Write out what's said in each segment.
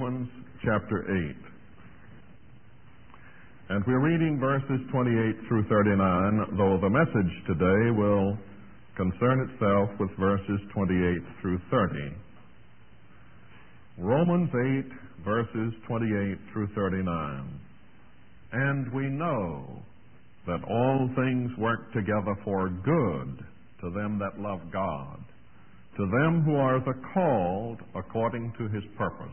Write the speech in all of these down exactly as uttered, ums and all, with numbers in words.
Romans chapter eight. And we're reading verses twenty-eight through thirty-nine, though the message today will concern itself with verses twenty-eight through thirty. Romans eight, verses twenty-eight through thirty-nine. And we know that all things work together for good to them that love God, to them who are the called according to his purpose.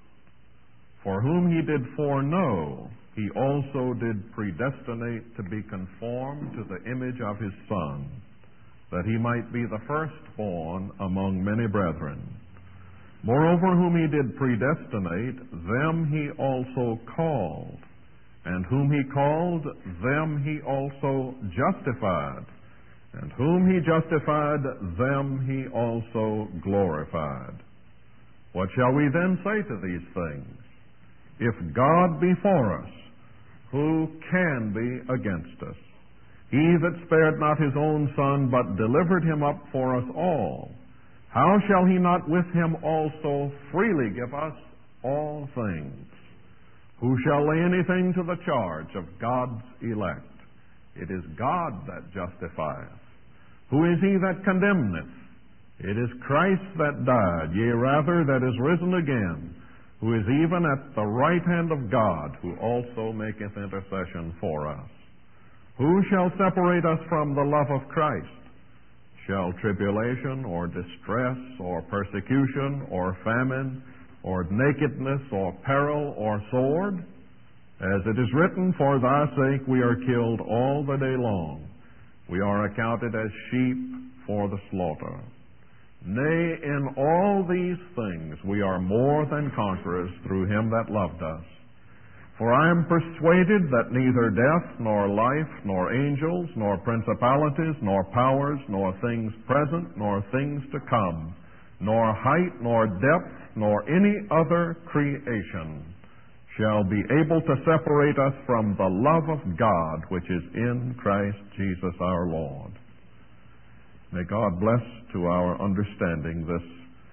For whom he did foreknow, he also did predestinate to be conformed to the image of his Son, that he might be the firstborn among many brethren. Moreover, whom he did predestinate, them he also called. And whom he called, them he also justified. And whom he justified, them he also glorified. What shall we then say to these things? If God be for us, who can be against us? He that spared not his own Son, but delivered him up for us all, how shall he not with him also freely give us all things? Who shall lay anything to the charge of God's elect? It is God that justifieth. Who is he that condemneth? It is Christ that died, yea, rather, that is risen again, who is even at the right hand of God, who also maketh intercession for us. Who shall separate us from the love of Christ? Shall tribulation, or distress, or persecution, or famine, or nakedness, or peril, or sword? As it is written, for thy sake we are killed all the day long. We are accounted as sheep for the slaughter. Nay, in all these things we are more than conquerors through him that loved us. For I am persuaded that neither death, nor life, nor angels, nor principalities, nor powers, nor things present, nor things to come, nor height, nor depth, nor any other creation shall be able to separate us from the love of God which is in Christ Jesus our Lord. May God bless to our understanding this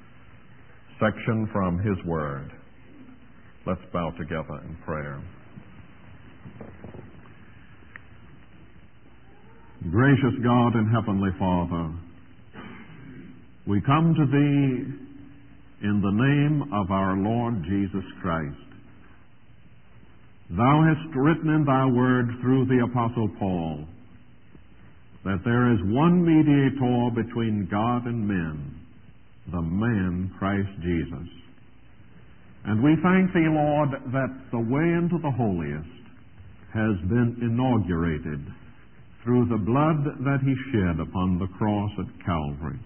section from his word. Let's bow together in prayer. Gracious God and Heavenly Father, we come to thee in the name of our Lord Jesus Christ. Thou hast written in thy word through the Apostle Paul that there is one mediator between God and men, the man Christ Jesus. And we thank thee, Lord, that the way into the holiest has been inaugurated through the blood that he shed upon the cross at Calvary.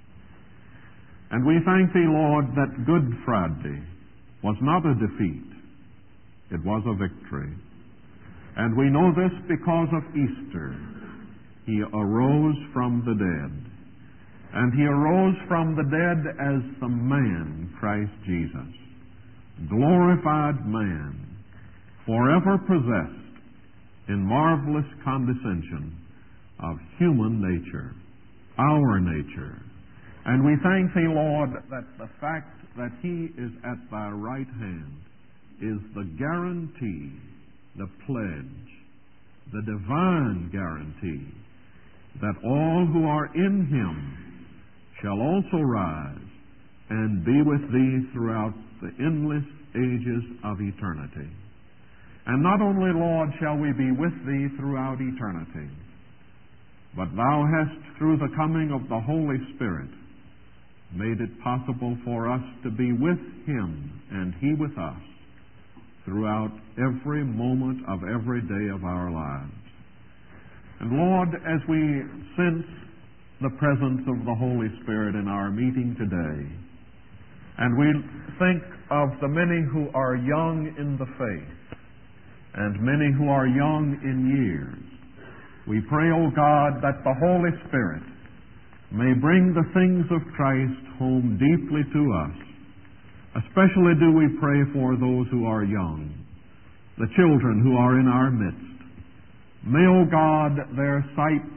And we thank thee, Lord, that Good Friday was not a defeat, it was a victory. And we know this because of Easter. He arose from the dead. And he arose from the dead as the man, Christ Jesus, glorified man, forever possessed in marvelous condescension of human nature, our nature. And we thank thee, Lord, that the fact that he is at thy right hand is the guarantee, the pledge, the divine guarantee that all who are in him shall also rise and be with thee throughout the endless ages of eternity. And not only, Lord, shall we be with thee throughout eternity, but thou hast, through the coming of the Holy Spirit, made it possible for us to be with him and he with us throughout every moment of every day of our lives. And Lord, as we sense the presence of the Holy Spirit in our meeting today, and we think of the many who are young in the faith and many who are young in years, we pray, O God, that the Holy Spirit may bring the things of Christ home deeply to us. Especially do we pray for those who are young, the children who are in our midst. May, O God, their sights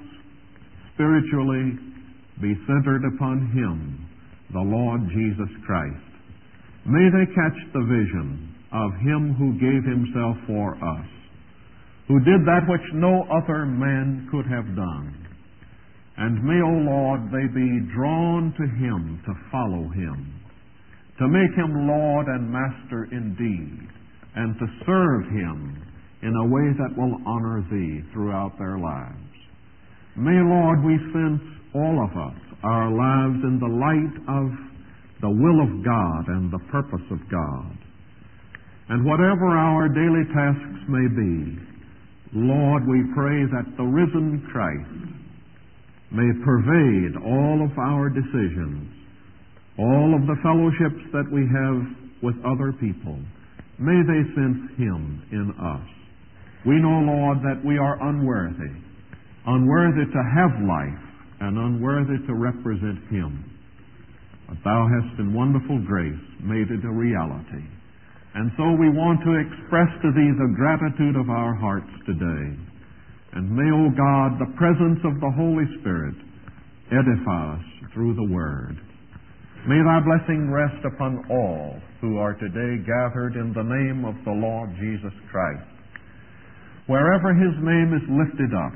spiritually be centered upon him, the Lord Jesus Christ. May they catch the vision of Him who gave Himself for us, who did that which no other man could have done. And may, O Lord, they be drawn to Him to follow Him, to make Him Lord and Master indeed, and to serve Him in a way that will honor Thee throughout their lives. May, Lord, we sense, all of us, our lives in the light of the will of God and the purpose of God. And whatever our daily tasks may be, Lord, we pray that the risen Christ may pervade all of our decisions, all of the fellowships that we have with other people. May they sense Him in us. We know, Lord, that we are unworthy, unworthy to have life and unworthy to represent Him. But Thou hast in wonderful grace made it a reality. And so we want to express to Thee the gratitude of our hearts today. And may, O God, the presence of the Holy Spirit edify us through the Word. May Thy blessing rest upon all who are today gathered in the name of the Lord Jesus Christ. Wherever His name is lifted up,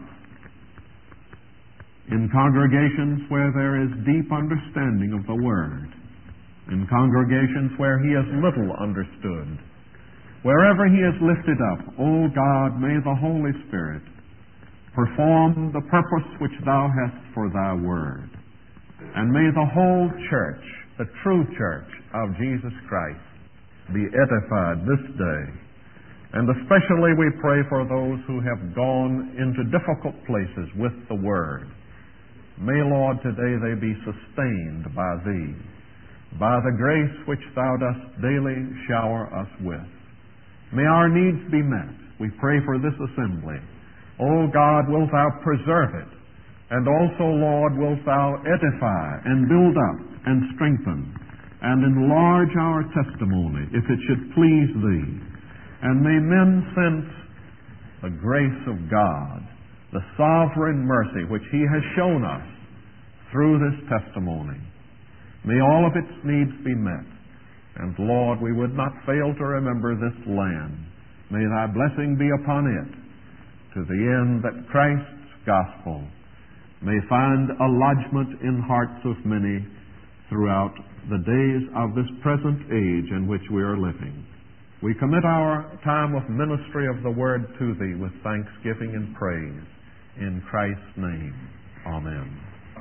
in congregations where there is deep understanding of the Word, in congregations where He is little understood, wherever He is lifted up, O God, may the Holy Spirit perform the purpose which Thou hast for Thy Word. And may the whole church, the true church of Jesus Christ, be edified this day. And especially we pray for those who have gone into difficult places with the Word. May, Lord, today they be sustained by Thee, by the grace which Thou dost daily shower us with. May our needs be met. We pray for this assembly. O God, wilt Thou preserve it? And also, Lord, wilt Thou edify and build up and strengthen and enlarge our testimony, if it should please Thee. And may men sense the grace of God, the sovereign mercy which He has shown us through this testimony. May all of its needs be met. And Lord, we would not fail to remember this land. May Thy blessing be upon it, to the end that Christ's gospel may find a lodgment in hearts of many throughout the days of this present age in which we are living. We commit our time of ministry of the Word to Thee with thanksgiving and praise. In Christ's name, amen.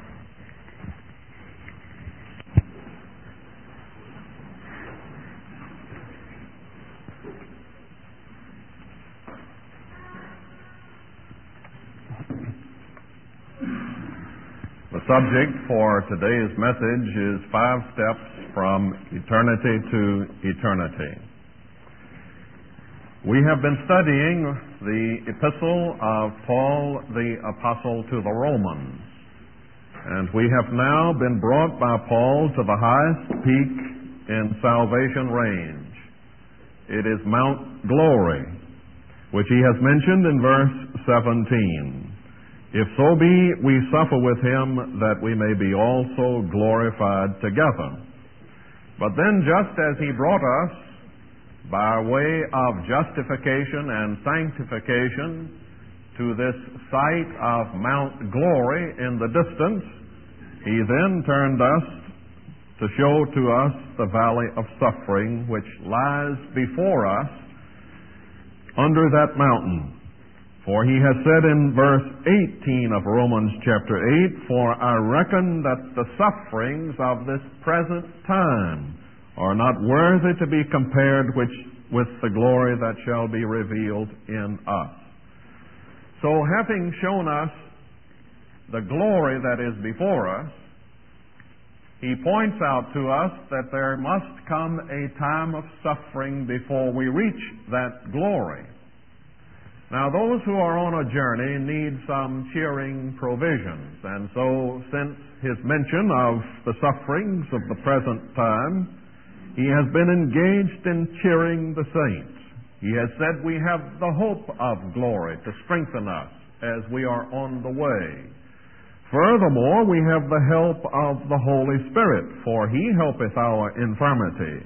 The subject for today's message is Five Steps from Eternity to Eternity. We have been studying the epistle of Paul the Apostle to the Romans, and we have now been brought by Paul to the highest peak in salvation range. It is Mount Glory, which he has mentioned in verse seventeen. If so be we suffer with Him, that we may be also glorified together. But then, just as He brought us by way of justification and sanctification to this site of Mount Glory in the distance, He then turned us to show to us the valley of suffering which lies before us under that mountain. For He has said in verse eighteen of Romans chapter eight, For I reckon that the sufferings of this present time are not worthy to be compared which, with the glory that shall be revealed in us. So having shown us the glory that is before us, He points out to us that there must come a time of suffering before we reach that glory. Now, those who are on a journey need some cheering provisions, and so since his mention of the sufferings of the present time, he has been engaged in cheering the saints. He has said we have the hope of glory to strengthen us as we are on the way. Furthermore, we have the help of the Holy Spirit, for He helpeth our infirmity.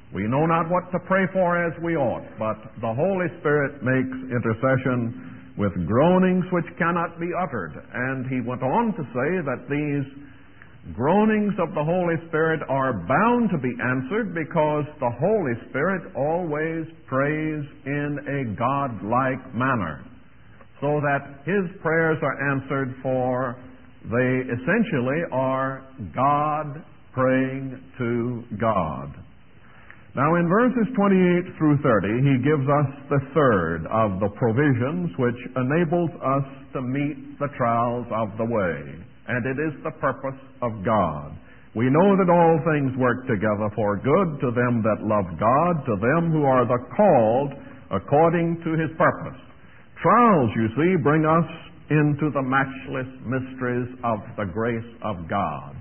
We know not what to pray for as we ought, but the Holy Spirit makes intercession with groanings which cannot be uttered. And he went on to say that these groanings of the Holy Spirit are bound to be answered because the Holy Spirit always prays in a God-like manner, so that his prayers are answered, for they essentially are God praying to God. Now in verses twenty-eight through thirty, he gives us the third of the provisions which enables us to meet the trials of the way, and it is the purpose of God. We know that all things work together for good to them that love God, to them who are the called according to his purpose. Trials, you see, bring us into the matchless mysteries of the grace of God.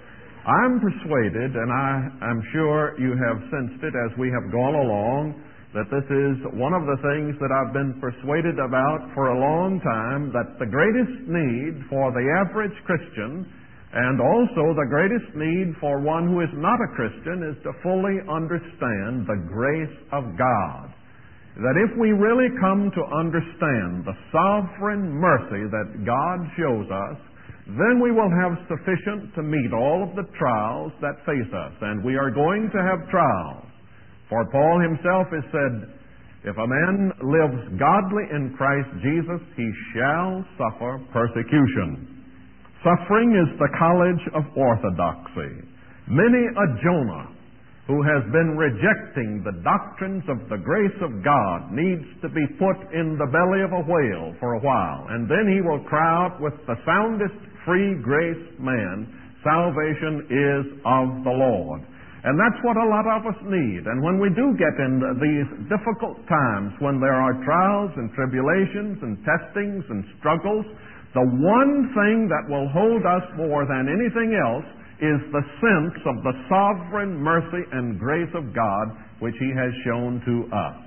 I'm persuaded, and I am sure you have sensed it as we have gone along, that this is one of the things that I've been persuaded about for a long time, that the greatest need for the average Christian, and also the greatest need for one who is not a Christian, is to fully understand the grace of God. That if we really come to understand the sovereign mercy that God shows us, then we will have sufficient to meet all of the trials that face us. And we are going to have trials. For Paul himself has said, if a man lives godly in Christ Jesus, he shall suffer persecution. Suffering is the college of orthodoxy. Many a Jonah who has been rejecting the doctrines of the grace of God needs to be put in the belly of a whale for a while, and then he will cry out with the soundest free grace man, salvation is of the Lord. And that's what a lot of us need. And when we do get in these difficult times, when there are trials and tribulations and testings and struggles, the one thing that will hold us more than anything else is the sense of the sovereign mercy and grace of God which he has shown to us.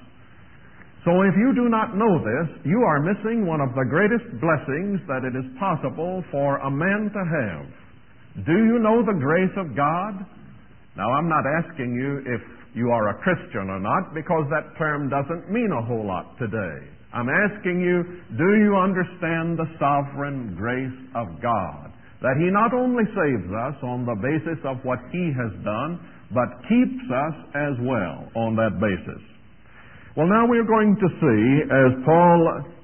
So if you do not know this, you are missing one of the greatest blessings that it is possible for a man to have. Do you know the grace of God? Now, I'm not asking you if you are a Christian or not, because that term doesn't mean a whole lot today. I'm asking you, do you understand the sovereign grace of God? That he not only saves us on the basis of what he has done, but keeps us as well on that basis. Well, now we're going to see, as Paul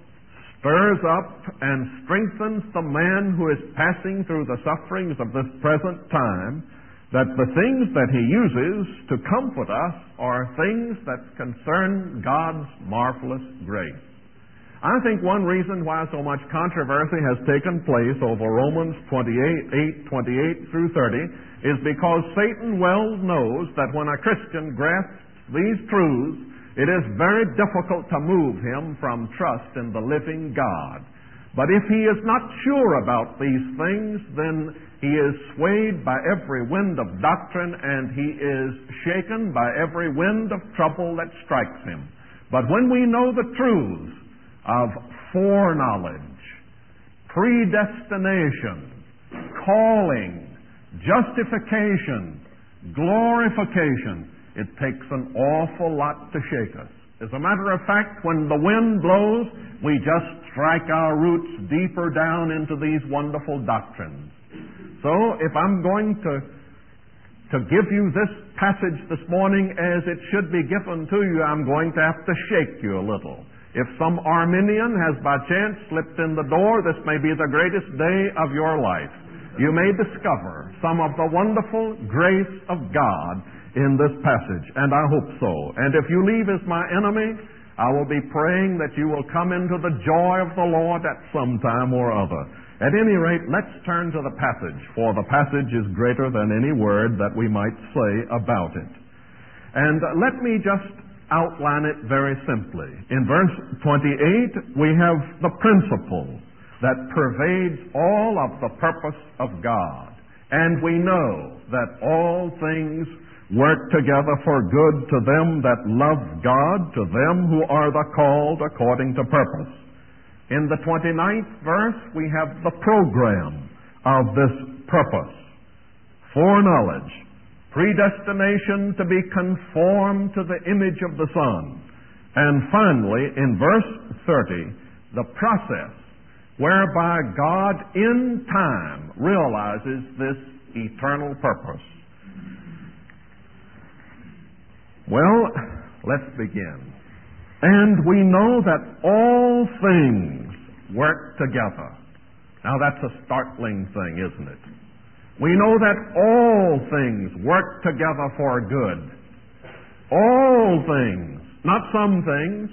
stirs up and strengthens the man who is passing through the sufferings of this present time, that the things that he uses to comfort us are things that concern God's marvelous grace. I think one reason why so much controversy has taken place over Romans twenty-eight, eight, twenty-eight through thirty is because Satan well knows that when a Christian grasps these truths, it is very difficult to move him from trust in the living God. But if he is not sure about these things, then he is swayed by every wind of doctrine, and he is shaken by every wind of trouble that strikes him. But when we know the truths of foreknowledge, predestination, calling, justification, glorification, it takes an awful lot to shake us. As a matter of fact, when the wind blows, we just strike our roots deeper down into these wonderful doctrines. So, if I'm going to to give you this passage this morning as it should be given to you, I'm going to have to shake you a little. If some Arminian has by chance slipped in the door, this may be the greatest day of your life. You may discover some of the wonderful grace of God in this passage, and I hope so. And if you leave as my enemy, I will be praying that you will come into the joy of the Lord at some time or other. At any rate, let's turn to the passage, for the passage is greater than any word that we might say about it. And let me just outline it very simply. In verse twenty-eight, we have the principle that pervades all of the purpose of God. And we know that all things work together for good to them that love God, to them who are the called according to purpose. In the twenty-ninth verse, we have the program of this purpose: foreknowledge, predestination to be conformed to the image of the Son, and finally, in verse thirty, the process whereby God in time realizes this eternal purpose. Well, let's begin. And we know that all things work together. Now that's a startling thing, isn't it? We know that all things work together for good. All things, not some things,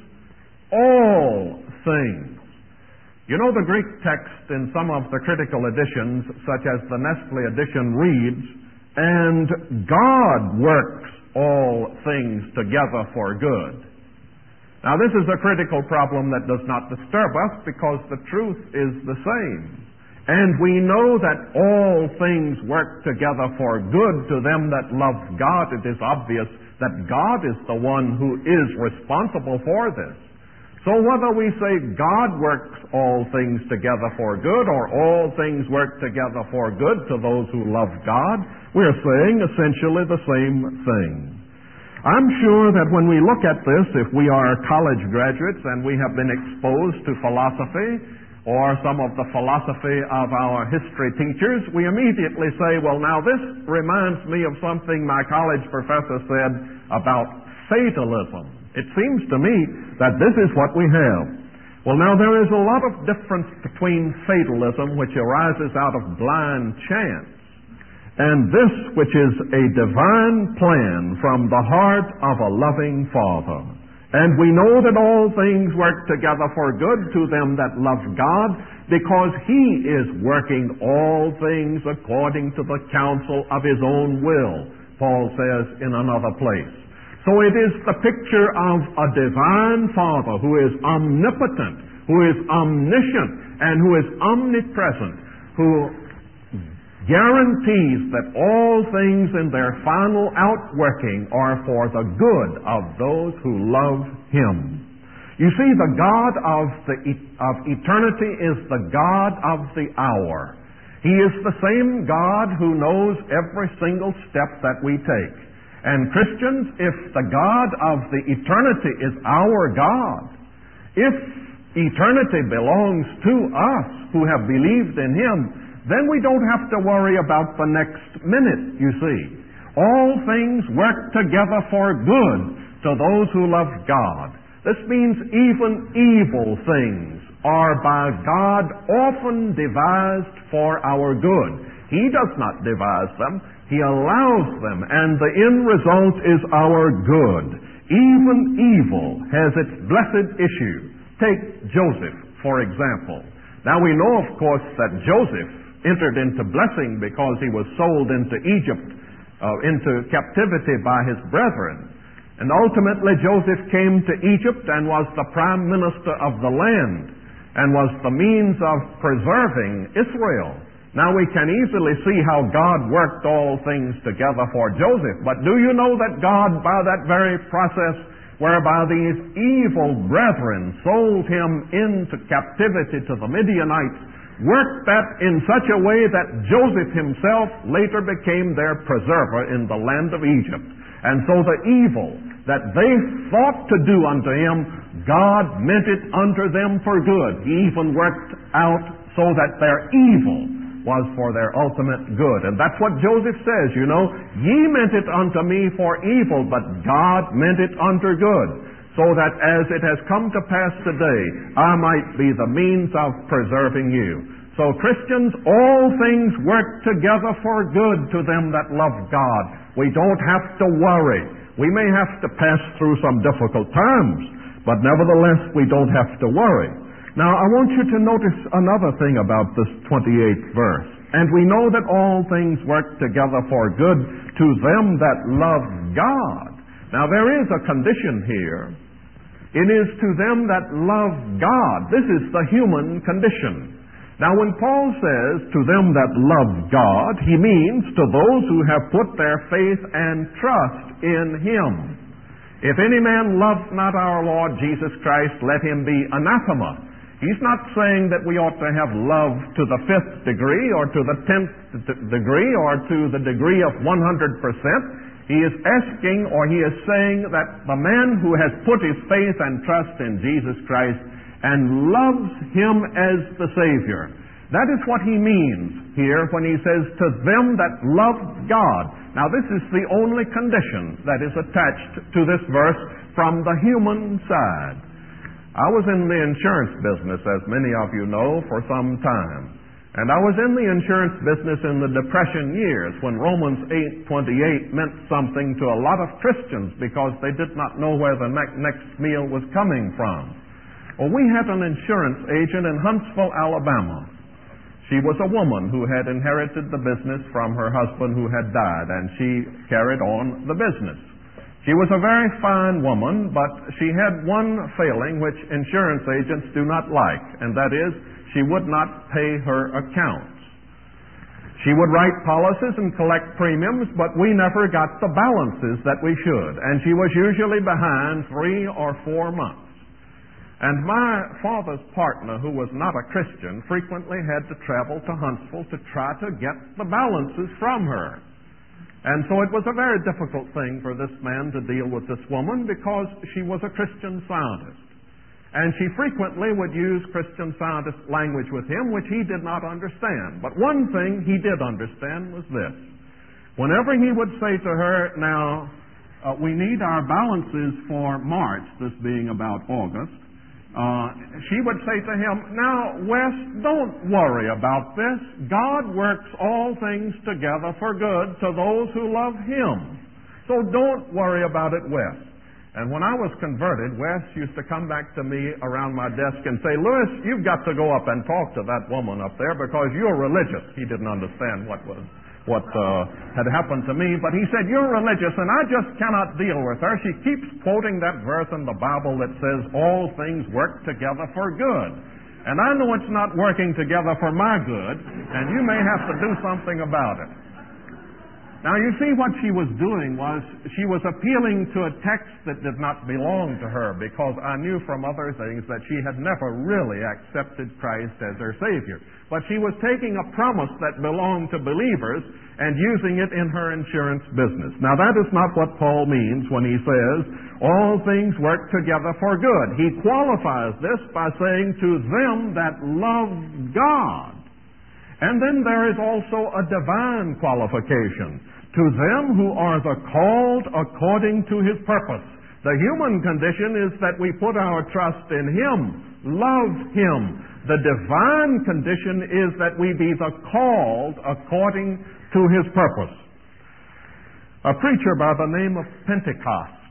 all things. You know, the Greek text in some of the critical editions, such as the Nestle edition, reads, "And God works all things together for good." Now, this is a critical problem that does not disturb us because the truth is the same. And we know that all things work together for good to them that love God. It is obvious that God is the one who is responsible for this. So whether we say God works all things together for good or all things work together for good to those who love God, we're saying essentially the same thing. I'm sure that when we look at this, if we are college graduates and we have been exposed to philosophy or some of the philosophy of our history teachers, we immediately say, well, now this reminds me of something my college professor said about fatalism. It seems to me that this is what we have. Well, now there is a lot of difference between fatalism, which arises out of blind chance, and this, which is a divine plan from the heart of a loving Father. And we know that all things work together for good to them that love God, because He is working all things according to the counsel of His own will, Paul says in another place. So it is the picture of a divine Father who is omnipotent, who is omniscient, and who is omnipresent, who guarantees that all things in their final outworking are for the good of those who love Him. You see, the God of, the, of eternity is the God of the hour. He is the same God who knows every single step that we take. And Christians, if the God of the eternity is our God, if eternity belongs to us who have believed in Him, then we don't have to worry about the next minute, you see. All things work together for good to those who love God. This means even evil things are by God often devised for our good. He does not devise them. He allows them, and the end result is our good. Even evil has its blessed issue. Take Joseph, for example. Now we know, of course, that Joseph entered into blessing because he was sold into Egypt, uh, into captivity by his brethren. And ultimately Joseph came to Egypt and was the prime minister of the land and was the means of preserving Israel. Now we can easily see how God worked all things together for Joseph. But do you know that God, by that very process whereby these evil brethren sold him into captivity to the Midianites, worked that in such a way that Joseph himself later became their preserver in the land of Egypt. And so the evil that they thought to do unto him, God meant it unto them for good. He even worked out so that their evil was for their ultimate good. And that's what Joseph says, you know, ye meant it unto me for evil, but God meant it unto good, so that as it has come to pass today, I might be the means of preserving you. So Christians, all things work together for good to them that love God. We don't have to worry. We may have to pass through some difficult times, but nevertheless we don't have to worry. Now I want you to notice another thing about this twenty-eighth verse. And we know that all things work together for good to them that love God. Now there is a condition here. It is to them that love God. This is the human condition. Now when Paul says to them that love God, he means to those who have put their faith and trust in Him. If any man love not our Lord Jesus Christ, let him be anathema. He's not saying that we ought to have love to the fifth degree or to the tenth degree or to the degree of one hundred percent. He is asking, or he is saying, that the man who has put his faith and trust in Jesus Christ and loves Him as the Savior. That is what he means here when he says, to them that love God. Now this is the only condition that is attached to this verse from the human side. I was in the insurance business, as many of you know, for some time. And I was in the insurance business in the Depression years when Romans eight twenty-eight meant something to a lot of Christians because they did not know where the ne- next meal was coming from. Well, we had an insurance agent in Huntsville, Alabama. She was a woman who had inherited the business from her husband who had died, and she carried on the business. She was a very fine woman, but she had one failing which insurance agents do not like, and that is she would not pay her accounts. She would write policies and collect premiums, but we never got the balances that we should, and she was usually behind three or four months. And my father's partner, who was not a Christian, frequently had to travel to Huntsville to try to get the balances from her. And so it was a very difficult thing for this man to deal with this woman because she was a Christian Scientist. And she frequently would use Christian Scientist language with him, which he did not understand. But one thing he did understand was this. Whenever he would say to her, now, uh, we need our balances for March, this being about August, Uh, she would say to him, now, Wes, don't worry about this. God works all things together for good to those who love Him. So don't worry about it, Wes. And when I was converted, Wes used to come back to me around my desk and say, Louis, you've got to go up and talk to that woman up there because you're religious. He didn't understand what was what uh, had happened to me, but he said, you're religious, and I just cannot deal with her. She keeps quoting that verse in the Bible that says, all things work together for good. And I know it's not working together for my good, and you may have to do something about it. Now, you see, what she was doing was she was appealing to a text that did not belong to her, because I knew from other things that she had never really accepted Christ as her Savior. But she was taking a promise that belonged to believers and using it in her insurance business. Now, that is not what Paul means when he says, all things work together for good. He qualifies this by saying, to them that love God. And then there is also a divine qualification. To them who are the called according to His purpose. The human condition is that we put our trust in Him, love Him. The divine condition is that we be the called according to His purpose. A preacher by the name of Pentecost,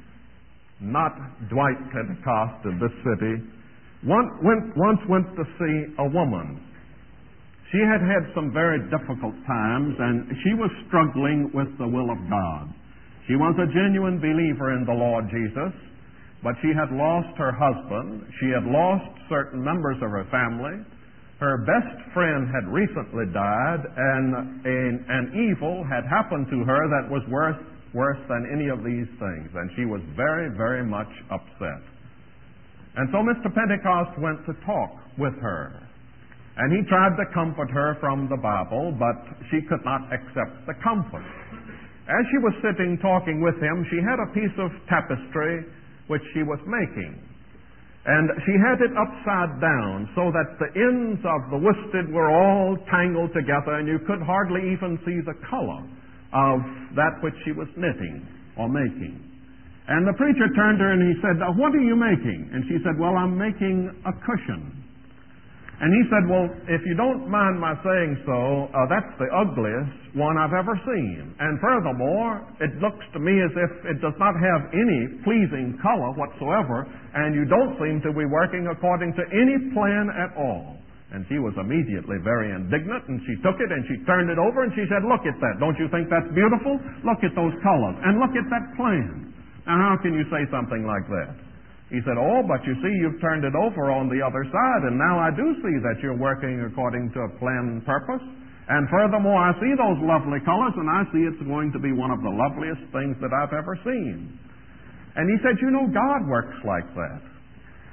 not Dwight Pentecost in this city, once went, once went to see a woman. She had had some very difficult times, and she was struggling with the will of God. She was a genuine believer in the Lord Jesus, but she had lost her husband. She had lost certain members of her family. Her best friend had recently died, and an, an evil had happened to her that was worse, worse than any of these things, and she was very, very much upset. And so Mister Pentecost went to talk with her. And he tried to comfort her from the Bible, but she could not accept the comfort. As she was sitting talking with him, she had a piece of tapestry which she was making. And she had it upside down so that the ends of the worsted were all tangled together, and you could hardly even see the color of that which she was knitting or making. And the preacher turned to her and he said, what are you making? And she said, well, I'm making a cushion. And he said, well, if you don't mind my saying so, uh, that's the ugliest one I've ever seen. And furthermore, it looks to me as if it does not have any pleasing color whatsoever, and you don't seem to be working according to any plan at all. And she was immediately very indignant, and she took it and she turned it over and she said, look at that. Don't you think that's beautiful? Look at those colors, and look at that plan. Now, how can you say something like that? He said, oh, but you see, you've turned it over on the other side, and now I do see that you're working according to a plan and purpose. And furthermore, I see those lovely colors, and I see it's going to be one of the loveliest things that I've ever seen. And he said, you know, God works like that.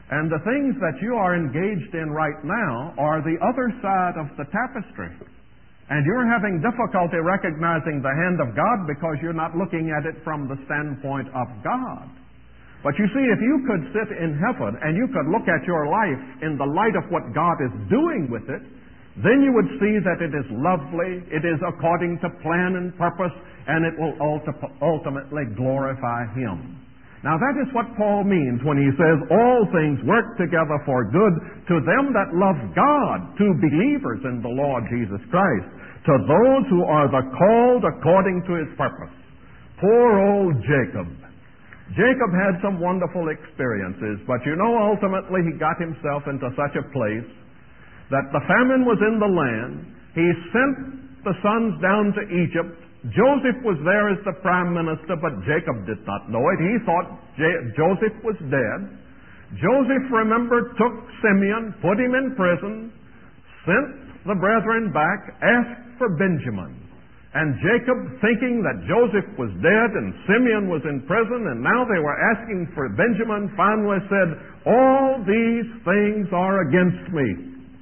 And the things that you are engaged in right now are the other side of the tapestry. And you're having difficulty recognizing the hand of God because you're not looking at it from the standpoint of God. But you see, if you could sit in heaven and you could look at your life in the light of what God is doing with it, then you would see that it is lovely, it is according to plan and purpose, and it will ultimately glorify Him. Now that is what Paul means when he says, all things work together for good to them that love God, to believers in the Lord Jesus Christ, to those who are the called according to His purpose. Poor old Jacob. Jacob had some wonderful experiences, but you know, ultimately he got himself into such a place that the famine was in the land. He sent the sons down to Egypt. Joseph was there as the prime minister, but Jacob did not know it. He thought J- Joseph was dead. Joseph, remember, took Simeon, put him in prison, sent the brethren back, asked for Benjamin. And Jacob, thinking that Joseph was dead and Simeon was in prison, and now they were asking for Benjamin, finally said, all these things are against me.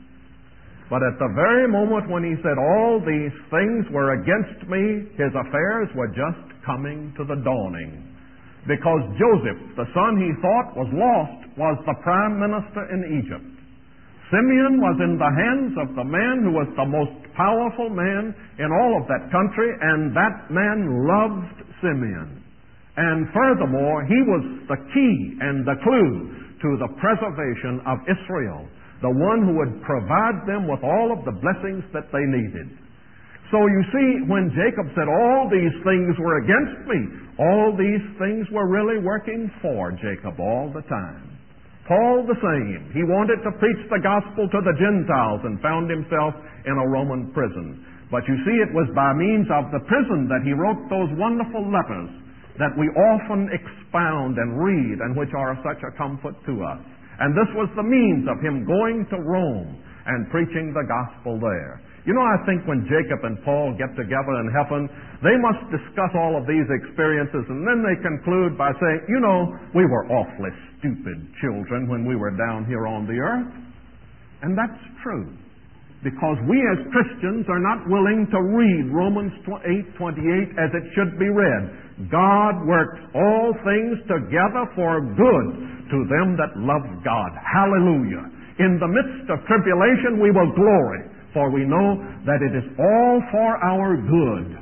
But at the very moment when he said all these things were against me, his affairs were just coming to the dawning. Because Joseph, the son he thought was lost, was the prime minister in Egypt. Simeon was in the hands of the man who was the most powerful man in all of that country, and that man loved Simeon. And furthermore, he was the key and the clue to the preservation of Israel, the one who would provide them with all of the blessings that they needed. So you see, when Jacob said all these things were against me, all these things were really working for Jacob all the time. Paul the same. He wanted to preach the gospel to the Gentiles and found himself in a Roman prison. But you see, it was by means of the prison that he wrote those wonderful letters that we often expound and read and which are such a comfort to us. And this was the means of him going to Rome and preaching the gospel there. You know, I think when Jacob and Paul get together in heaven, they must discuss all of these experiences, and then they conclude by saying, you know, we were awfully stupid children when we were down here on the earth. And that's true, because we as Christians are not willing to read Romans eight twenty-eight as it should be read. God works all things together for good to them that love God. Hallelujah. In the midst of tribulation we will glory, for we know that it is all for our good.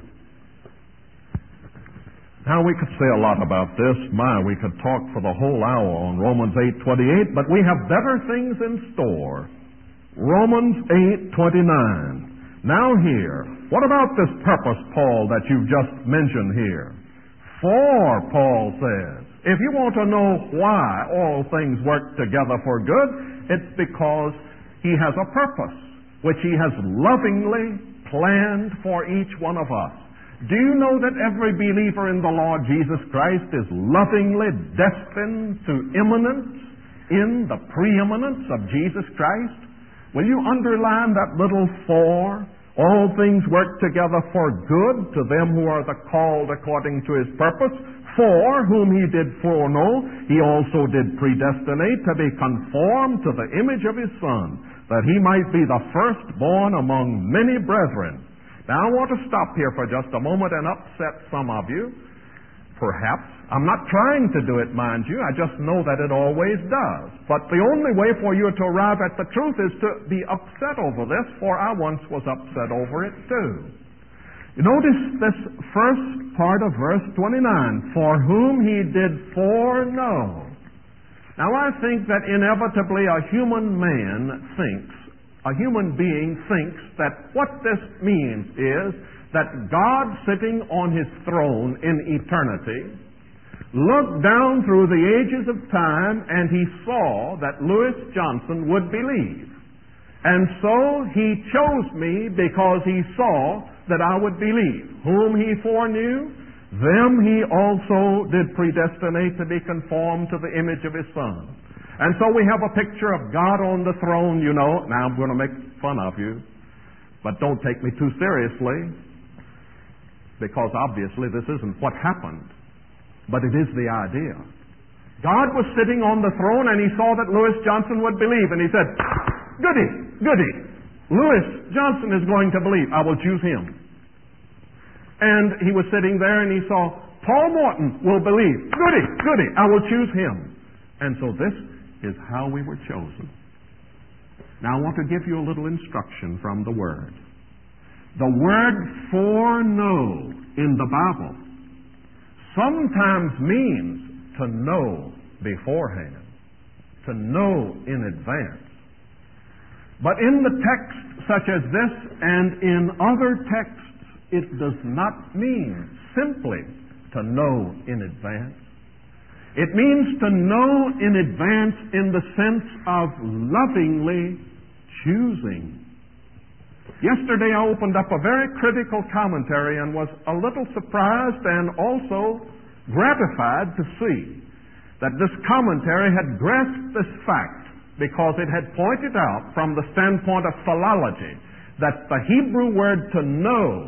Now we could say a lot about this. My, we could talk for the whole hour on Romans eight twenty-eight, but we have better things in store. Romans eight twenty-nine. Now here, what about this purpose, Paul, that you've just mentioned here? For, Paul says, if you want to know why all things work together for good, it's because He has a purpose, which He has lovingly planned for each one of us. Do you know that every believer in the Lord Jesus Christ is lovingly destined to eminence in the preeminence of Jesus Christ? Will you underline that little for? All things work together for good to them who are the called according to His purpose. For whom He did foreknow, He also did predestinate to be conformed to the image of His Son, that He might be the firstborn among many brethren. Now I want to stop here for just a moment and upset some of you. Perhaps. I'm not trying to do it, mind you. I just know that it always does. But the only way for you to arrive at the truth is to be upset over this, for I once was upset over it too. You notice this first part of verse twenty-nine, for whom He did foreknow. Now I think that inevitably a human man thinks, a human being thinks that what this means is that God sitting on His throne in eternity looked down through the ages of time and He saw that Lewis Johnson would believe. And so He chose me because He saw that I would believe. Whom He foreknew, them He also did predestinate to be conformed to the image of His Son. And so we have a picture of God on the throne, you know. Now I'm going to make fun of you, but don't take me too seriously, because obviously this isn't what happened. But it is the idea. God was sitting on the throne, and he saw that Lewis Johnson would believe, and he said, goody, goody, Lewis Johnson is going to believe. I will choose him. And he was sitting there, and he saw Paul Morton will believe. Goody, goody, I will choose him. And so this is how we were chosen. Now I want to give you a little instruction from the Word. The word foreknow in the Bible sometimes means to know beforehand, to know in advance. But in the text such as this and in other texts, it does not mean simply to know in advance. It means to know in advance in the sense of lovingly choosing. Yesterday I opened up a very critical commentary and was a little surprised and also gratified to see that this commentary had grasped this fact, because it had pointed out from the standpoint of philology that the Hebrew word to know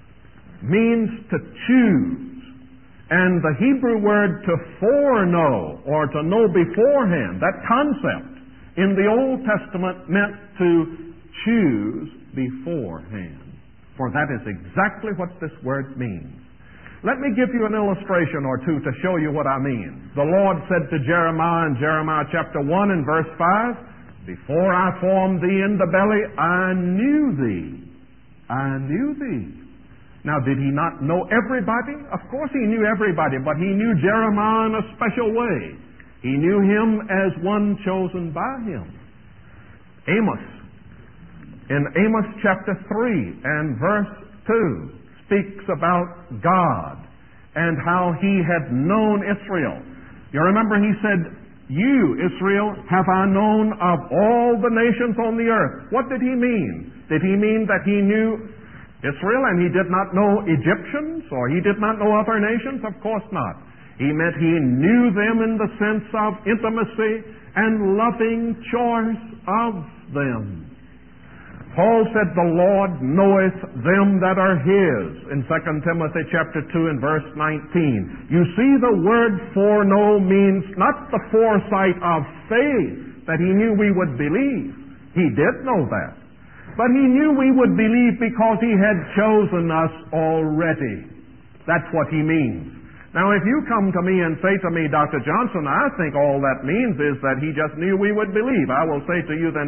means to choose, and the Hebrew word to foreknow, or to know beforehand, that concept in the Old Testament meant to choose beforehand. For that is exactly what this word means. Let me give you an illustration or two to show you what I mean. The Lord said to Jeremiah in Jeremiah chapter one and verse five, before I formed thee in the belly, I knew thee. I knew thee. Now, did he not know everybody? Of course he knew everybody, but he knew Jeremiah in a special way. He knew him as one chosen by him. Amos, in Amos chapter three and verse two, speaks about God and how he had known Israel. You remember he said, you, Israel, have I known of all the nations on the earth. What did he mean? Did he mean that he knew Israel and he did not know Egyptians, or he did not know other nations? Of course not. He meant he knew them in the sense of intimacy and loving choice of them. Paul said, the Lord knoweth them that are his, in Second Timothy chapter two and verse nineteen. You see, the word foreknow means not the foresight of faith, that he knew we would believe. He did know that. But he knew we would believe because he had chosen us already. That's what he means. Now, if you come to me and say to me, Doctor Johnson, I think all that means is that he just knew we would believe, I will say to you then,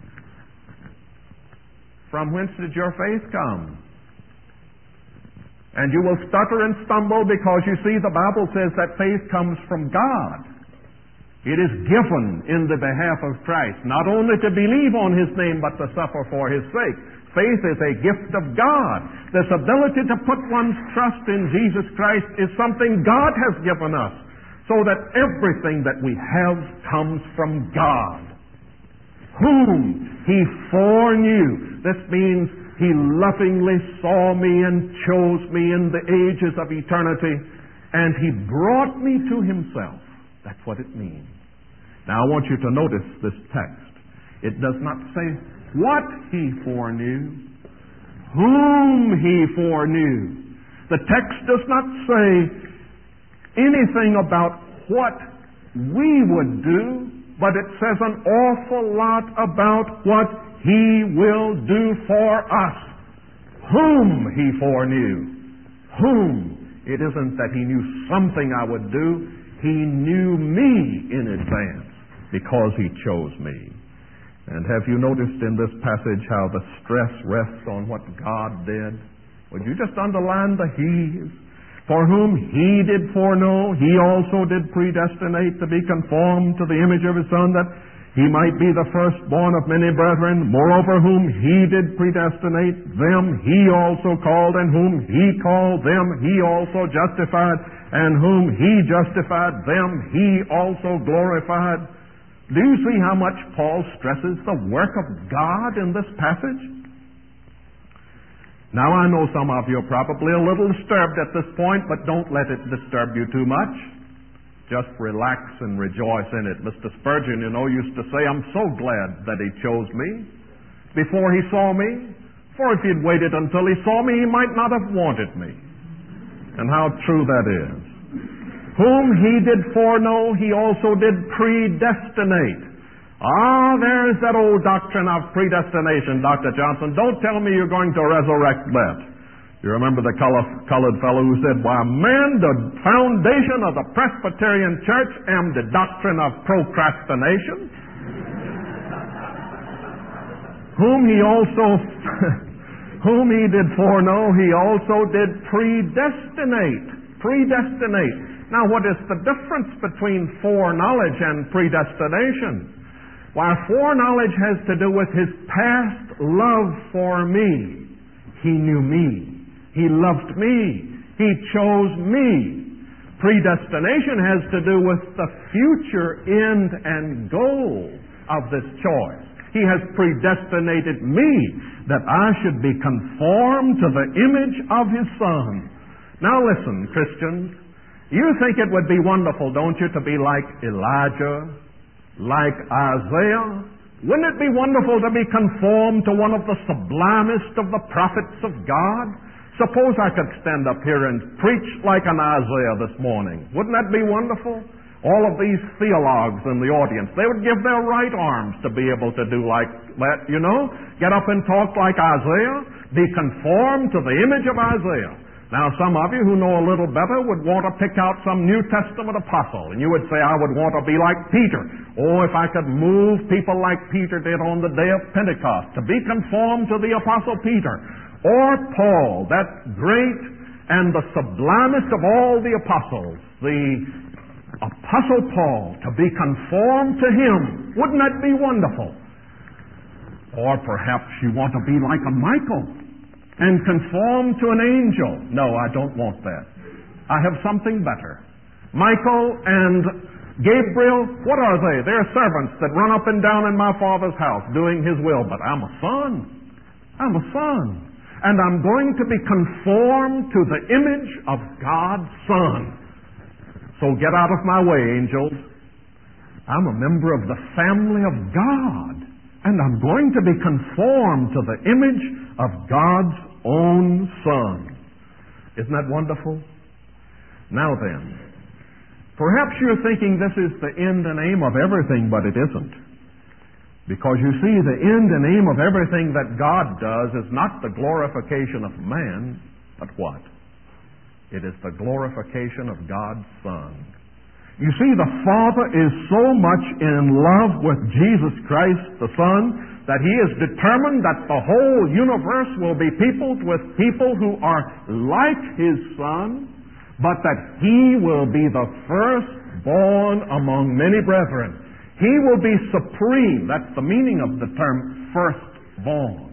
from whence did your faith come? And you will stutter and stumble because you see the Bible says that faith comes from God. It is given in the behalf of Christ, not only to believe on his name, but to suffer for his sake. Faith is a gift of God. This ability to put one's trust in Jesus Christ is something God has given us, so that everything that we have comes from God, whom he foreknew. This means he lovingly saw me and chose me in the ages of eternity, and he brought me to himself. That's what it means. Now I want you to notice this text. It does not say what he foreknew, whom he foreknew. The text does not say anything about what we would do, but it says an awful lot about what he will do for us. Whom he foreknew. Whom. It isn't that he knew something I would do. He knew me in advance because he chose me. And have you noticed in this passage how the stress rests on what God did? Would you just underline the he's? For whom he did foreknow, he also did predestinate to be conformed to the image of his Son, that he might be the firstborn of many brethren. Moreover, whom he did predestinate, them he also called, and whom he called, them he also justified, and whom he justified, them he also glorified. Do you see how much Paul stresses the work of God in this passage? Now, I know some of you are probably a little disturbed at this point, but don't let it disturb you too much. Just relax and rejoice in it. Mister Spurgeon, you know, used to say, I'm so glad that he chose me before he saw me. For if he'd waited until he saw me, he might not have wanted me. And how true that is. Whom he did foreknow, he also did predestinate. Ah, there's that old doctrine of predestination, Doctor Johnson. Don't tell me you're going to resurrect that. You remember the colored fellow who said, "Why, man, the foundation of the Presbyterian Church am the doctrine of procrastination." Whom he also, whom he did foreknow, he also did predestinate. Predestinate. Now, what is the difference between foreknowledge and predestination? Why, foreknowledge has to do with his past love for me. He knew me. He loved me. He chose me. Predestination has to do with the future end and goal of this choice. He has predestinated me that I should be conformed to the image of His Son. Now listen, Christians, you think it would be wonderful, don't you, to be like Elijah, like Isaiah? Wouldn't it be wonderful to be conformed to one of the sublimest of the prophets of God? Suppose I could stand up here and preach like an Isaiah this morning. Wouldn't that be wonderful? All of these theologues in the audience, they would give their right arms to be able to do like that, you know? Get up and talk like Isaiah, be conformed to the image of Isaiah. Now, some of you who know a little better would want to pick out some New Testament apostle, and you would say, "I would want to be like Peter." Oh, if I could move people like Peter did on the day of Pentecost, to be conformed to the apostle Peter. Or Paul, that great and the sublimest of all the apostles, the Apostle Paul, to be conformed to him. Wouldn't that be wonderful? Or perhaps you want to be like a Michael and conform to an angel. No, I don't want that. I have something better. Michael and Gabriel, what are they? They're servants that run up and down in my Father's house doing His will. But I'm a son. I'm a son. And I'm going to be conformed to the image of God's Son. So get out of my way, angels. I'm a member of the family of God. And I'm going to be conformed to the image of God's own Son. Isn't that wonderful? Now then, perhaps you're thinking this is the end and aim of everything, but it isn't. Because you see, the end and aim of everything that God does is not the glorification of man, but what? It is the glorification of God's Son. You see, the Father is so much in love with Jesus Christ, the Son, that He is determined that the whole universe will be peopled with people who are like His Son, but that He will be the firstborn among many brethren. He will be supreme. That's the meaning of the term firstborn.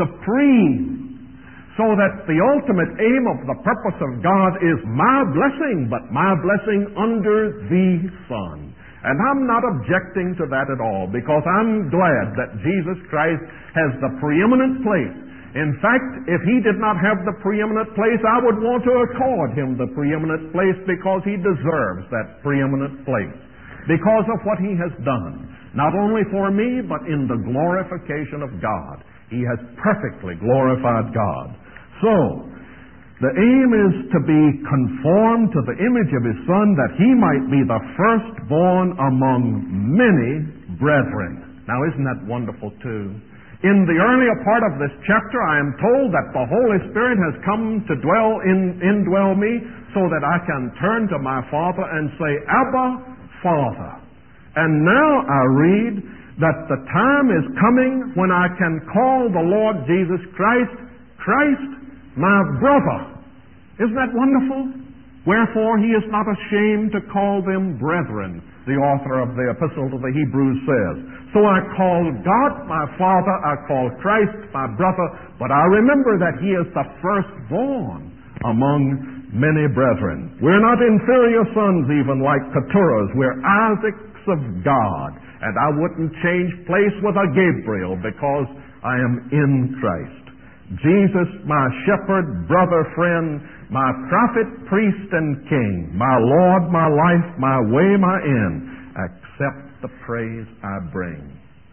Supreme. So that the ultimate aim of the purpose of God is my blessing, but my blessing under the Son. And I'm not objecting to that at all, because I'm glad that Jesus Christ has the preeminent place. In fact, if He did not have the preeminent place, I would want to accord Him the preeminent place, because He deserves that preeminent place. Because of what He has done, not only for me, but in the glorification of God. He has perfectly glorified God. So, the aim is to be conformed to the image of His Son, that He might be the firstborn among many brethren. Now, isn't that wonderful too? In the earlier part of this chapter, I am told that the Holy Spirit has come to dwell in, indwell me, so that I can turn to my Father and say, "Abba, Father." And now I read that the time is coming when I can call the Lord Jesus Christ, Christ, my brother. Isn't that wonderful? Wherefore He is not ashamed to call them brethren, the author of the Epistle to the Hebrews says. So I call God my Father, I call Christ my brother, but I remember that He is the firstborn among many brethren. We're not inferior sons even like Keturah's. We're Isaacs of God. And I wouldn't change place with a Gabriel, because I am in Christ. Jesus, my shepherd, brother, friend, my prophet, priest, and king, my Lord, my life, my way, my end, accept the praise I bring.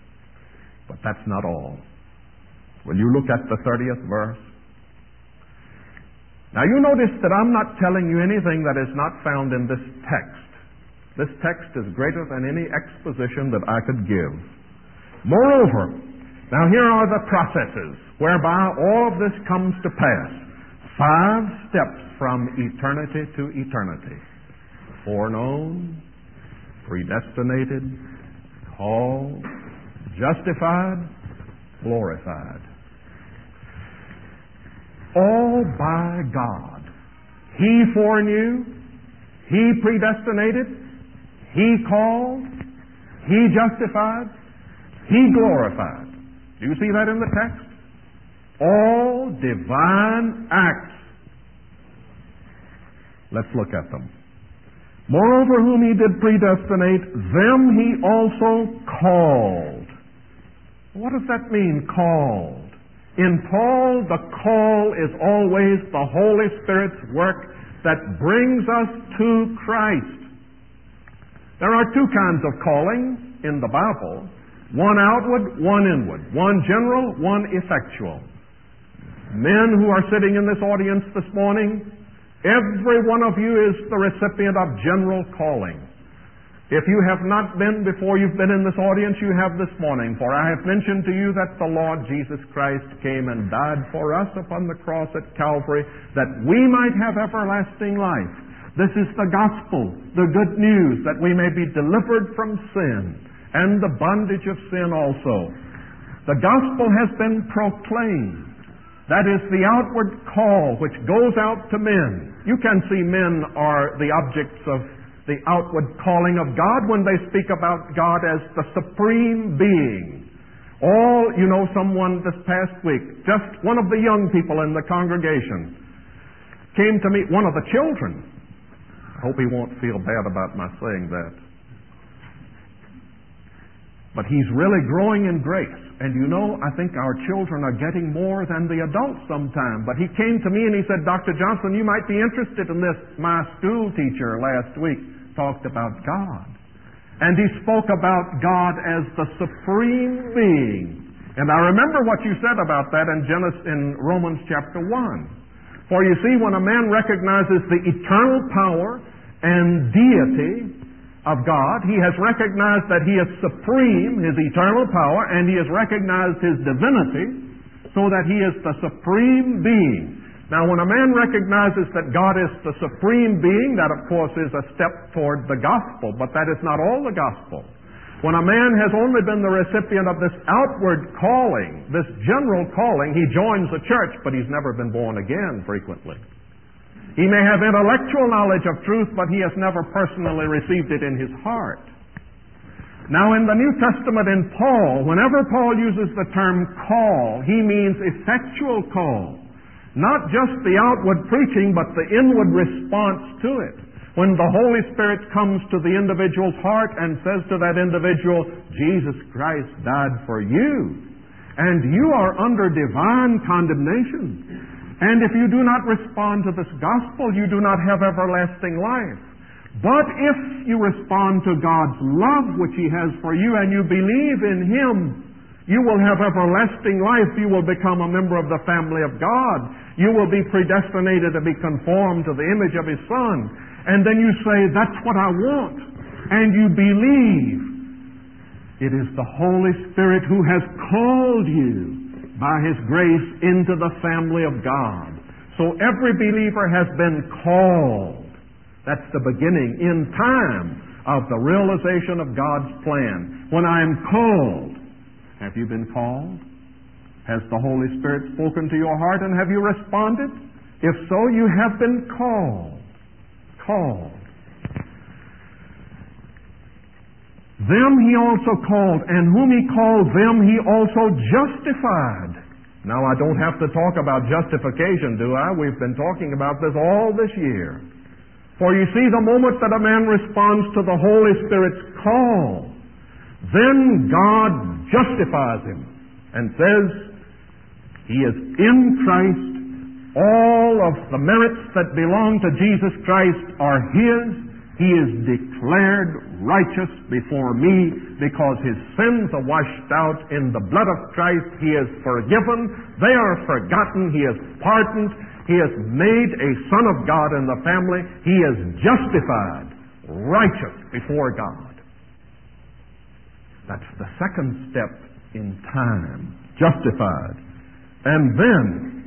But that's not all. Will you look at the thirtieth verse? Now you notice that I'm not telling you anything that is not found in this text. This text is greater than any exposition that I could give. Moreover, now here are the processes whereby all of this comes to pass. Five steps from eternity to eternity. Foreknown, predestinated, called, justified, glorified. All by God. He foreknew, He predestinated, He called, He justified, He glorified. Do you see that in the text? All divine acts. Let's look at them. Moreover, whom He did predestinate, them He also called. What does that mean, called? In Paul, the call is always the Holy Spirit's work that brings us to Christ. There are two kinds of calling in the Bible. One outward, one inward. One general, one effectual. Men who are sitting in this audience this morning, every one of you is the recipient of general calling. If you have not been before you've been in this audience, you have this morning. For I have mentioned to you that the Lord Jesus Christ came and died for us upon the cross at Calvary, that we might have everlasting life. This is the gospel, the good news, that we may be delivered from sin and the bondage of sin also. The gospel has been proclaimed. That is the outward call which goes out to men. You can see men are the objects of the outward calling of God when they speak about God as the supreme being. All, you know, someone this past week, just one of the young people in the congregation, came to meet one of the children. I hope he won't feel bad about my saying that. But he's really growing in grace. And you know, I think our children are getting more than the adults sometimes. But he came to me and he said, Doctor Johnson, you might be interested in this. My school teacher last week talked about God. And he spoke about God as the supreme being. And I remember what you said about that in Genesis, in Romans chapter one. For you see, when a man recognizes the eternal power and deity of God, he has recognized that He is supreme, His eternal power, and he has recognized His divinity, so that He is the supreme being. Now, when a man recognizes that God is the supreme being, that of course is a step toward the gospel, but that is not all the gospel. When a man has only been the recipient of this outward calling, this general calling, he joins the church, but he's never been born again frequently. He may have intellectual knowledge of truth, but he has never personally received it in his heart. Now, in the New Testament, in Paul, whenever Paul uses the term call, he means effectual call. Not just the outward preaching, but the inward response to it. When the Holy Spirit comes to the individual's heart and says to that individual, Jesus Christ died for you, and you are under divine condemnation. And if you do not respond to this gospel, you do not have everlasting life. But if you respond to God's love which He has for you and you believe in Him, you will have everlasting life. You will become a member of the family of God. You will be predestinated to be conformed to the image of His Son. And then you say, that's what I want. And you believe. It is the Holy Spirit who has called you by His grace into the family of God. So every believer has been called. That's the beginning in time of the realization of God's plan. When I am called, have you been called? Has the Holy Spirit spoken to your heart and have you responded? If so, you have been called. Called. Them He also called, and whom He called, them He also justified. Now, I don't have to talk about justification, do I? We've been talking about this all this year. For you see, the moment that a man responds to the Holy Spirit's call, then God justifies him and says, he is in Christ. All of the merits that belong to Jesus Christ are His. He is declared righteous before me because His sins are washed out in the blood of Christ. He is forgiven. They are forgotten. He is pardoned. He is made a son of God in the family. He is justified, righteous before God. That's the second step in time. Justified. And then,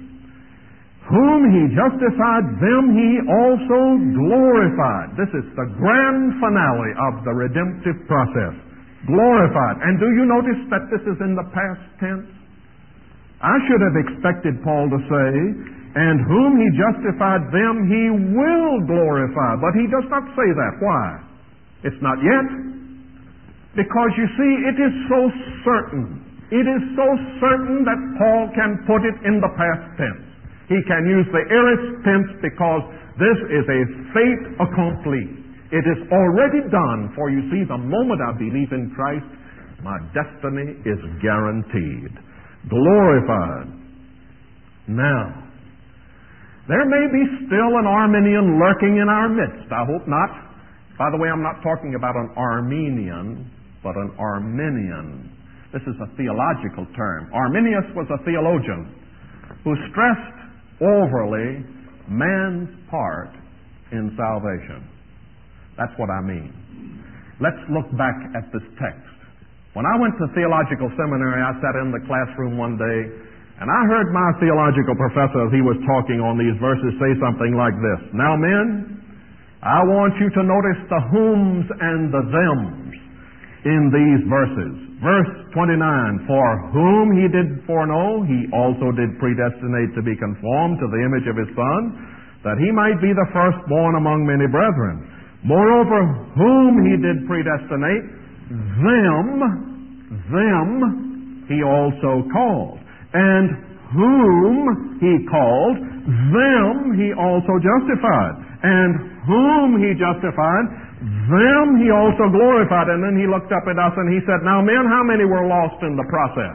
whom he justified, them he also glorified. This is the grand finale of the redemptive process. Glorified. And do you notice that this is in the past tense? I should have expected Paul to say, and whom he justified, them he will glorify. But he does not say that. Why? It's not yet. Because you see, it is so certain. It is so certain that Paul can put it in the past tense. He can use the aorist tense because this is a fait accompli. It is already done, for you see, the moment I believe in Christ, my destiny is guaranteed. Glorified. Now, there may be still an Arminian lurking in our midst. I hope not. By the way, I'm not talking about an Armenian, but an Arminian. This is a theological term. Arminius was a theologian who stressed overly man's part in salvation. That's what I mean. Let's look back at this text. When I went to theological seminary, I sat in the classroom one day, and I heard my theological professor, as he was talking on these verses, say something like this. Now, men, I want you to notice the whom's and the them's in these verses. Verse twenty-nine, for whom he did foreknow, he also did predestinate to be conformed to the image of his Son, that he might be the firstborn among many brethren. Moreover, whom he did predestinate, them, them he also called. And whom he called, them he also justified. And whom he justified, them he also glorified. And then he looked up at us and he said, now men, how many were lost in the process?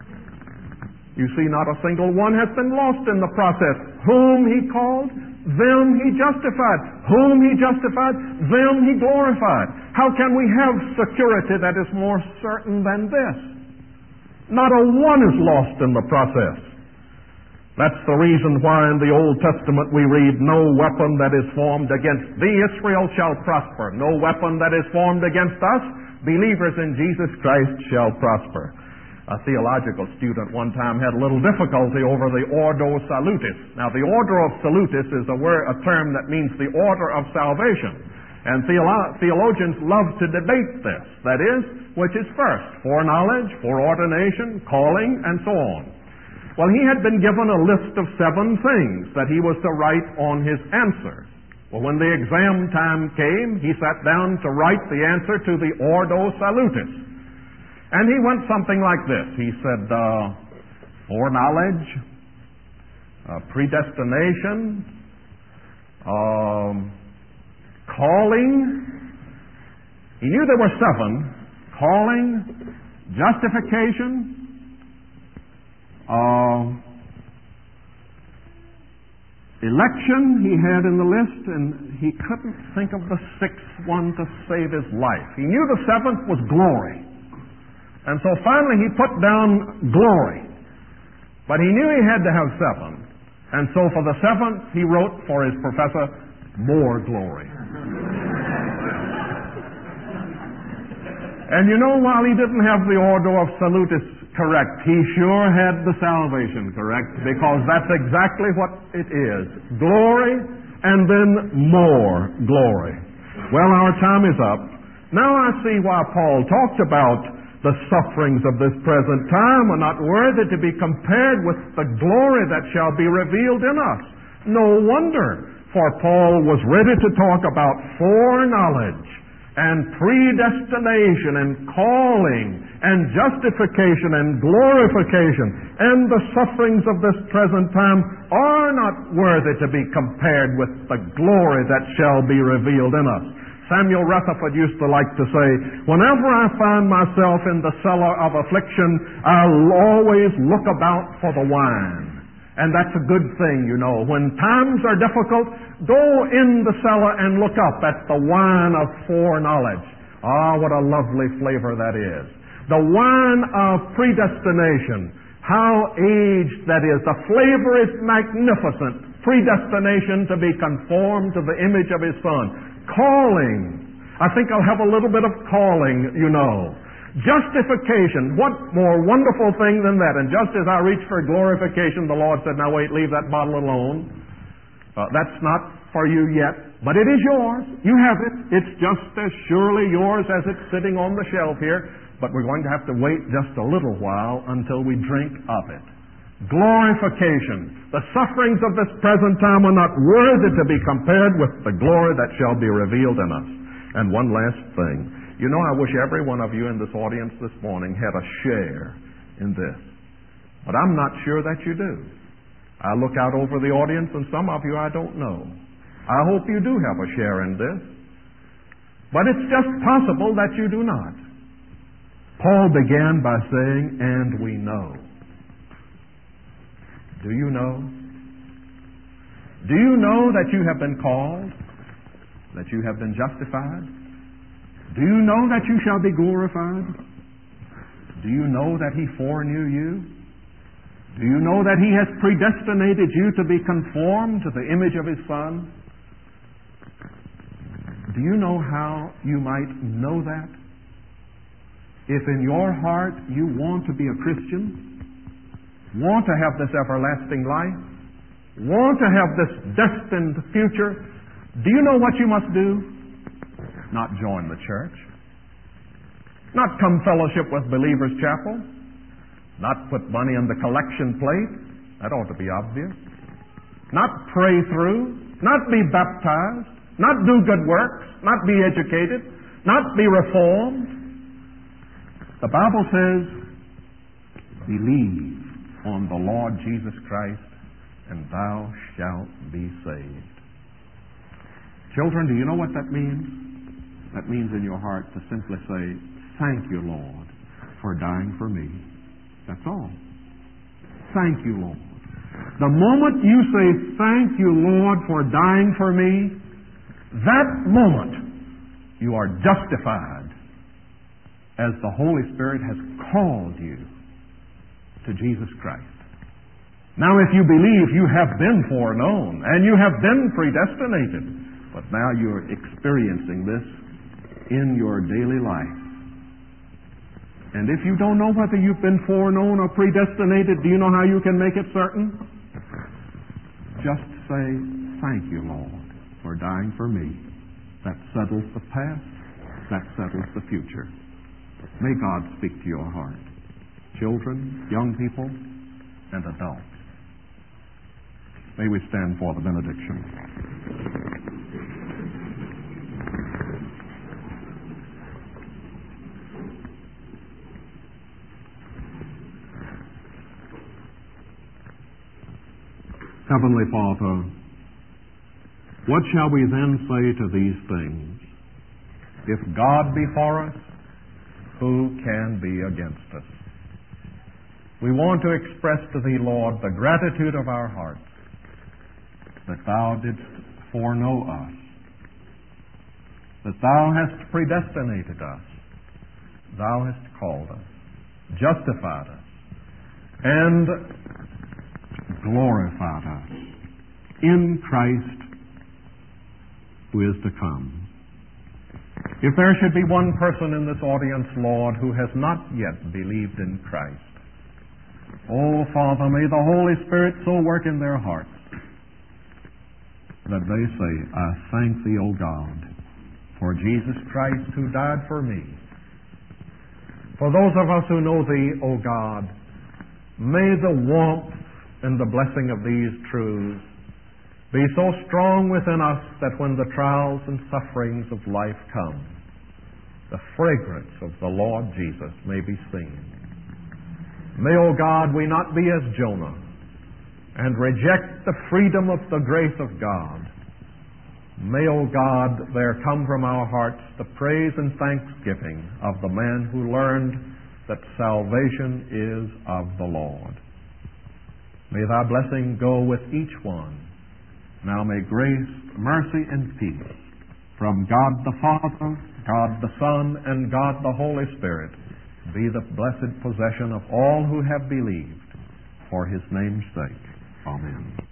You see, not a single one has been lost in the process. Whom he called, them he justified. Whom he justified, them he glorified. How can we have security that is more certain than this? Not a one is lost in the process. That's the reason why in the Old Testament we read, no weapon that is formed against thee, Israel, shall prosper. No weapon that is formed against us, believers in Jesus Christ, shall prosper. A theological student one time had a little difficulty over the Ordo Salutis. Now, the Order of Salutis is a word, a term that means the order of salvation. And theolo- theologians love to debate this. That is, which is first? Foreknowledge, foreordination, calling, and so on. Well, he had been given a list of seven things that he was to write on his answer. Well, when the exam time came, he sat down to write the answer to the Ordo Salutis. And he went something like this. He said, uh, foreknowledge, uh, predestination, um, calling. He knew there were seven. Calling, justification, uh, election he had in the list, and he couldn't think of the sixth one to save his life. He knew the seventh was glory. And so finally he put down glory. But he knew he had to have seven. And so for the seventh, he wrote for his professor, more glory. And you know, while he didn't have the Ordo of Salutis correct, he sure had the salvation correct, because that's exactly what it is. Glory and then more glory. Well, our time is up. Now I see why Paul talked about the sufferings of this present time are not worthy to be compared with the glory that shall be revealed in us. No wonder, for Paul was ready to talk about foreknowledge and predestination and calling and justification and glorification, and the sufferings of this present time are not worthy to be compared with the glory that shall be revealed in us. Samuel Rutherford used to like to say, whenever I find myself in the cellar of affliction, I'll always look about for the wine. And that's a good thing, you know. When times are difficult, go in the cellar and look up at the wine of foreknowledge. Ah, what a lovely flavor that is. The wine of predestination. How aged that is. The flavor is magnificent, predestination to be conformed to the image of His Son. Calling. I think I'll have a little bit of calling, you know. Justification. What more wonderful thing than that? And just as I reached for glorification, the Lord said, now wait, leave that bottle alone. Uh, that's not for you yet, but it is yours. You have it. It's just as surely yours as it's sitting on the shelf here, but we're going to have to wait just a little while until we drink of it. Glorification. The sufferings of this present time are not worthy to be compared with the glory that shall be revealed in us. And one last thing. You know, I wish every one of you in this audience this morning had a share in this. But I'm not sure that you do. I look out over the audience, and some of you I don't know. I hope you do have a share in this. But it's just possible that you do not. Paul began by saying, and we know. Do you know? Do you know that you have been called? That you have been justified? Do you know that you shall be glorified? Do you know that He foreknew you? Do you know that He has predestinated you to be conformed to the image of His Son? Do you know how you might know that? If in your heart you want to be a Christian, want to have this everlasting life, want to have this destined future, do you know what you must do? Not join the church. Not come fellowship with Believers' Chapel. Not put money in the collection plate. That ought to be obvious. Not pray through. Not be baptized. Not do good works. Not be educated. Not be reformed. The Bible says, believe on the Lord Jesus Christ, and thou shalt be saved. Children, do you know what that means? That means in your heart to simply say, thank you, Lord, for dying for me. That's all. Thank you, Lord. The moment you say, thank you, Lord, for dying for me, that moment you are justified as the Holy Spirit has called you to Jesus Christ. Now, if you believe, you have been foreknown and you have been predestinated. But now you're experiencing this in your daily life. And if you don't know whether you've been foreknown or predestinated, do you know how you can make it certain? Just say, thank you, Lord, for dying for me. That settles the past. That settles the future. May God speak to your heart. Children, young people, and adults. May we stand for the benediction. Heavenly Father, what shall we then say to these things? If God be for us, who can be against us? We want to express to Thee, Lord, the gratitude of our hearts that Thou didst foreknow us, that Thou hast predestinated us, Thou hast called us, justified us, and glorified us in Christ who is to come. If there should be one person in this audience, Lord, who has not yet believed in Christ, oh, Father, may the Holy Spirit so work in their hearts that they say, I thank Thee, O God, for Jesus Christ who died for me. For those of us who know Thee, O God, may the warmth and the blessing of these truths be so strong within us that when the trials and sufferings of life come, the fragrance of the Lord Jesus may be seen. May, O God, we not be as Jonah and reject the freedom of the grace of God. May, O God, there come from our hearts the praise and thanksgiving of the man who learned that salvation is of the Lord. May Thy blessing go with each one. Now may grace, mercy, and peace from God the Father, God the Son, and God the Holy Spirit be the blessed possession of all who have believed for His name's sake. Amen.